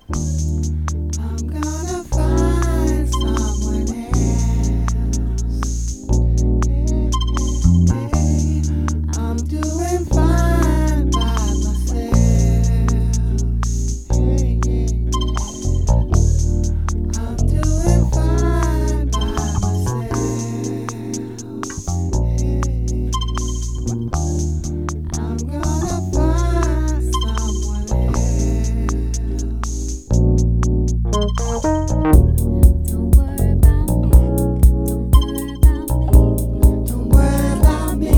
I'm gonna find someone else. Hey, I'm doing fine by myself. I'm doing fine by myself. I'm gonna find someone else. Don't worry about me. Don't worry about me.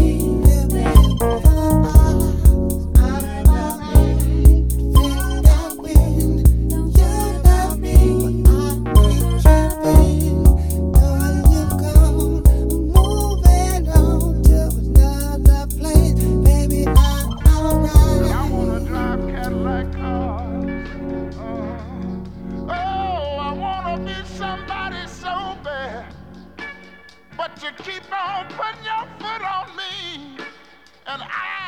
I wanna drive Cadillac cars. Oh, I wanna be somebody so bad. But you keep on putting your foot on me. And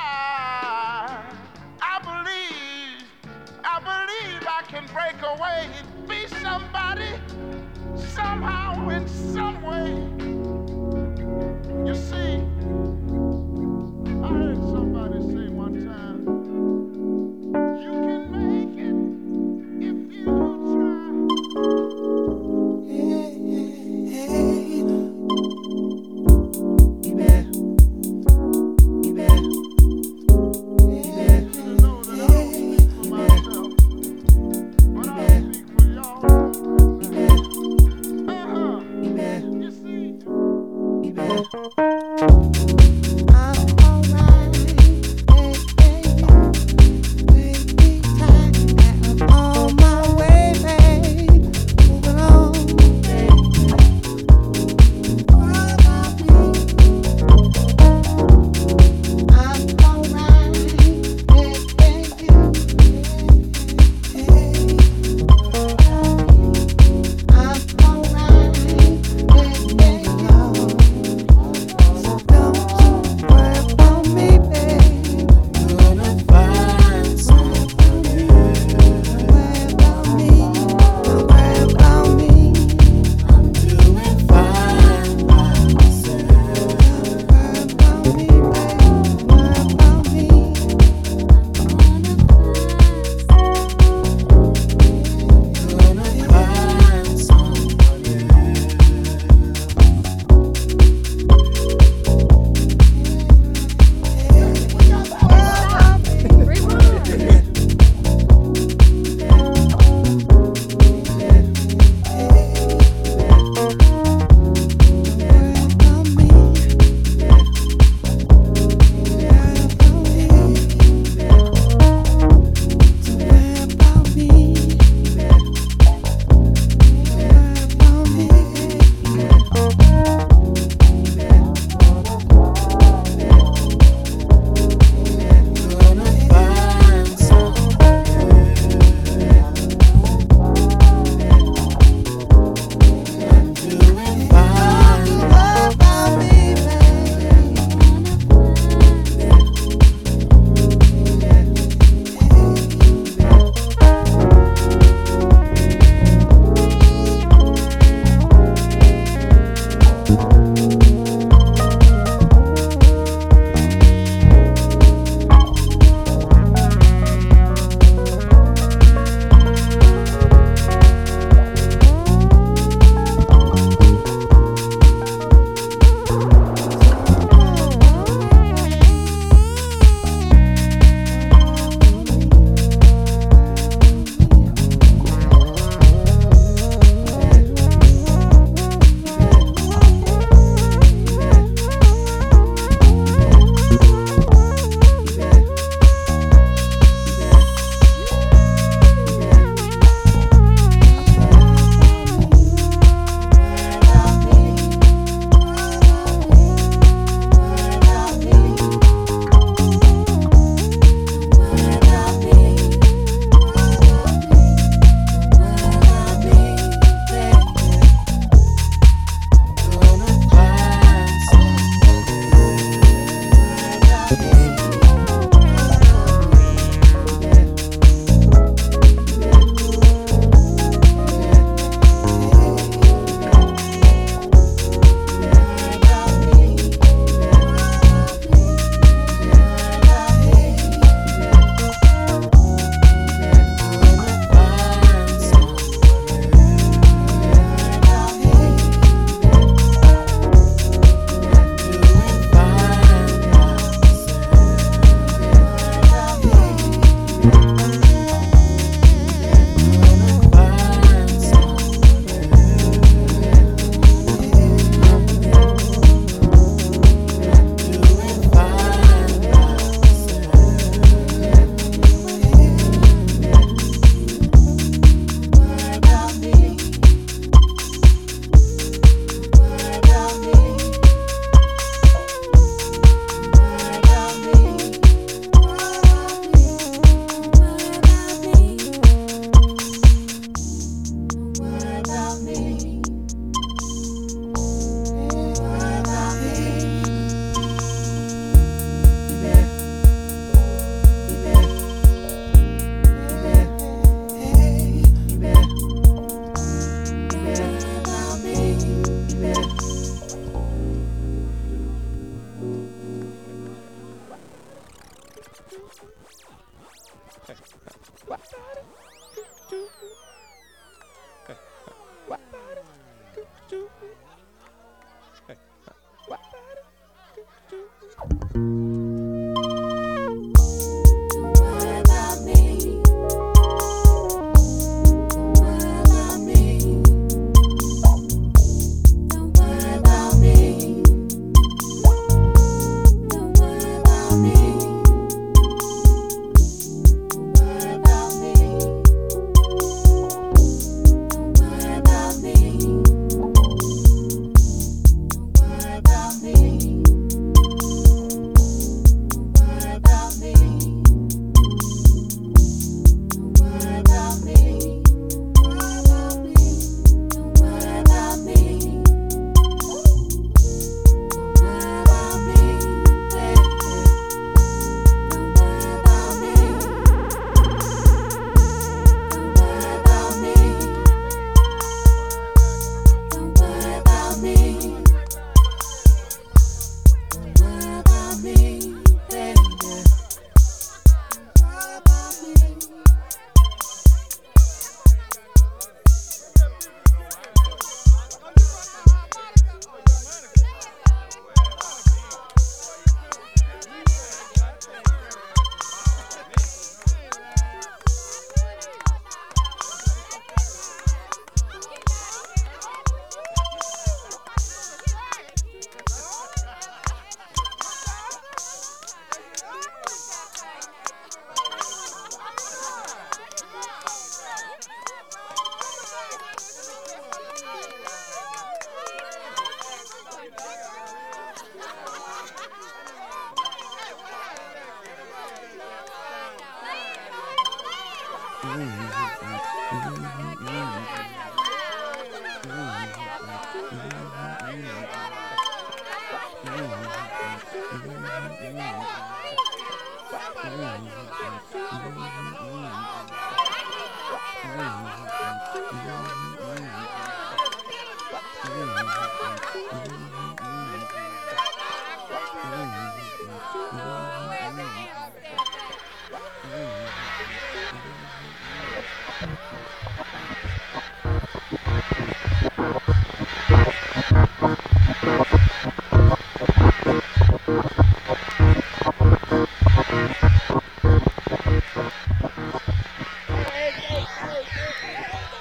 I believe I can break away, be somebody somehow in some way. You see, I heard somebody say one time, you can make it if you try. You know that I don't speak for myself, but I speak for y'all. You see.